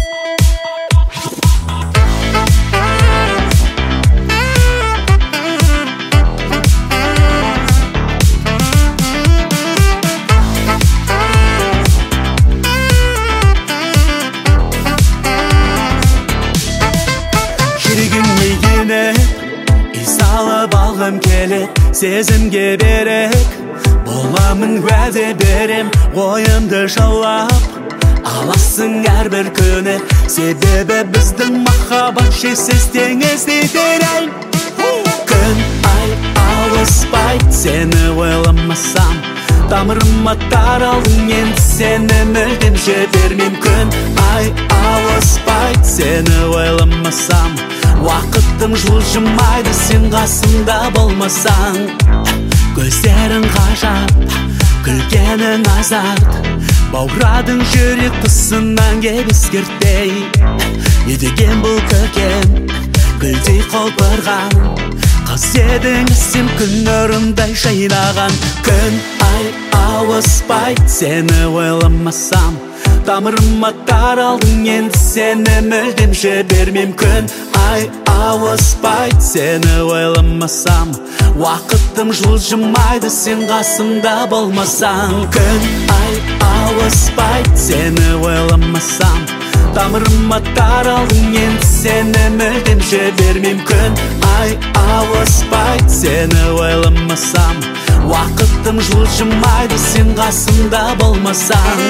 Салып алғым келет, сезімге берек боламын, уәде берем, ойымды жаулап аласың әрбір күні. Себебі біздің махаббат шексіз теңіздей терең. Күн ай алыспайды, сені ойламасам, тамырыма таралдың, енді сені мүлдем жібермеймін. Күн ай алыспайды, сені ойламасам, уақытым жылжымайды, сен қасымда болмасаң. Көздерің ғажап, күлгенің азарт, бауырадың жүрек тұсынан кеп ескертпей. Не деген бұл көкем, гүлдей құлпырған қыз едің сен, күн нұрындай жайнаған. Күн ай ауыспайды, сені ойламасам, тамырыма таралдың, енді сені мүлдем жібермеймін. Күн ай ауыспайды, сені ойламасам, уақытым жылжымайды, сен қасымда болмасаң. Күн ай ауыспайды, сені ойламасам, тамырыма таралдың, енді сені мүлдем жібермеймін. Күн ай ауыспайды, сені ойламасам, уақытым жылжымайды, сен қасымда болмасаң.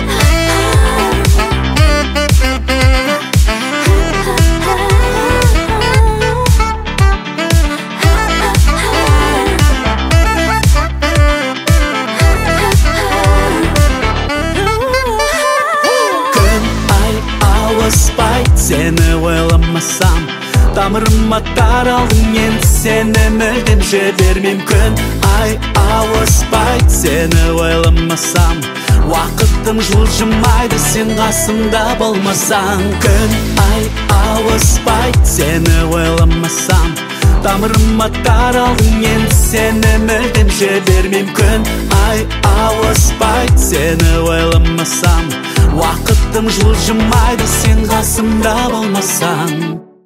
Сені ойламасам, тамырыма таралдың, енді сені мүлдем жібермеймін. Күн ай ауыспайды, сені ойламасам, уақытым жылжымайды, сен қасымда болмасаң. Күн ай ауыспайды, сені ойламасам, тамырыма таралдың, енді сені мүлдем жібермеймін. Күн ай ауыспайды, сені ойламасам, уақытым жылжымайды, сен қасымда болмасаң.